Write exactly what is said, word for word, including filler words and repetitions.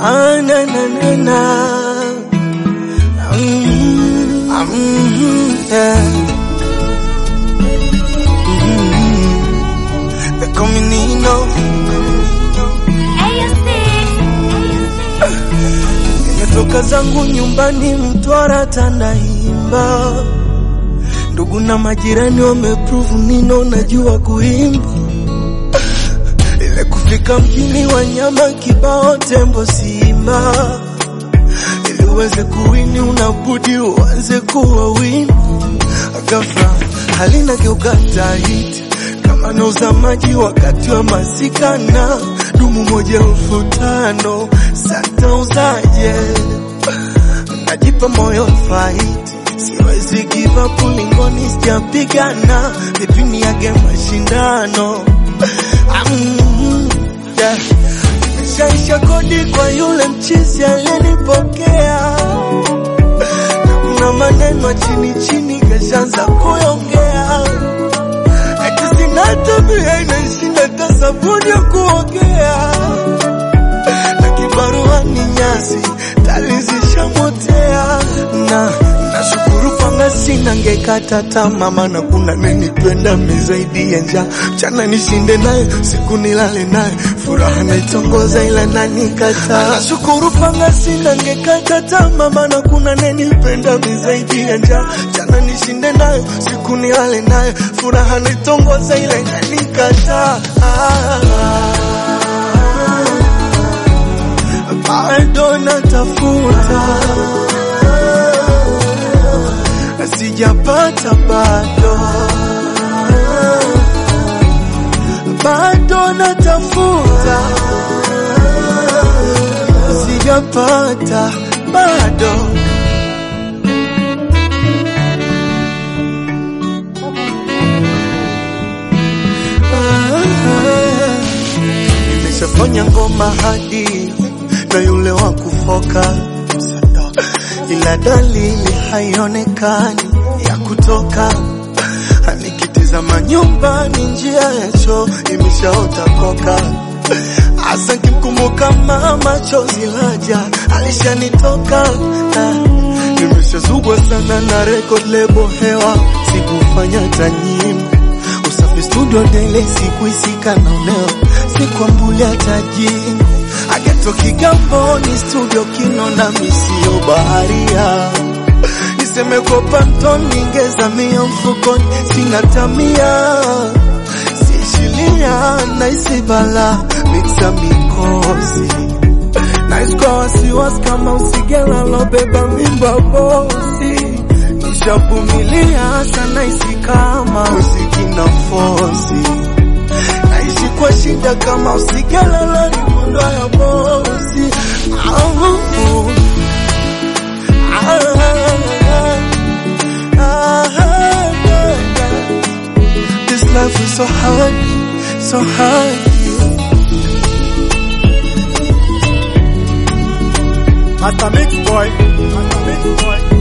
Ah, na na na na. Mm-hmm. Mm-hmm. Yeah. Mm-hmm. They call me Nino. Nimetoka zangu nyumbani Mtwara Tandahimba. Ndugu na majirani wameprove Nino najua kuimba. Ile kufika mjini wanyama kibao tembo simba. Ili uweze kuwini unabudi uanze kuwa wini. Ghafla halina geuka tight kama nauza maji wakati wa masika na dumu moja elfu tano sasa uzaje. Najipa moyo fight, siwezi give up ulingoni sijapigana, vipini yake mashindano. Mm, yeah. Nimeshaisha kodi kwa yule mchizi alenipokea, na maneno chini chini kashaanza kuongea. Ati sina tabia inashinda hata sabuni ya kuogea, na kibarua ni nyasi talizisha motea. Na nashukuru panga sina ngekata tamaa, maana kuna nini twenda mizaidi ya njaa. Mchana nishinde naye, siku nilale naye, furaha naitongoza ila nani kata. Nashukuru panga sina ngekata tamaa, maana kuna nini twenda mizaidi ya njaa. Mchana nishinde naye, siku nilale naye, furaha naitongoza ila nani kata. Bado natafuta, sijapata bado. Bado natafuta, sijapata bado. Nimeshafanya ngoma hadi na yule wa kufoka, ila dalili haionekani ya kutoka. Nikitizama nyumbani njia ya choo imeshaota koka. Asa kimkumbuka mama chozi laja alishanitoka. Nimeshazugwa sana na record label hewa, sikufanya tanyimbo. Usafi studio dele sikuisika na uneo, sikuambulia tajini. Ageto Kigamboni studio Kinonda misio baharia. Niseme kwa panton ningeza mia mfukoni sina tamia. Sishilia na isibala mixa mikosi. Nice kwa wasiwasi kama usigela lobeba mimba bosi. Nishavumilia sana isi kama usikina fosi. Naishi kwa shida kama usigela lori mundo ya bosi. Ah, ah, ah, this life is so hard, so hard. Master Mix Boy, Master Mix Boy.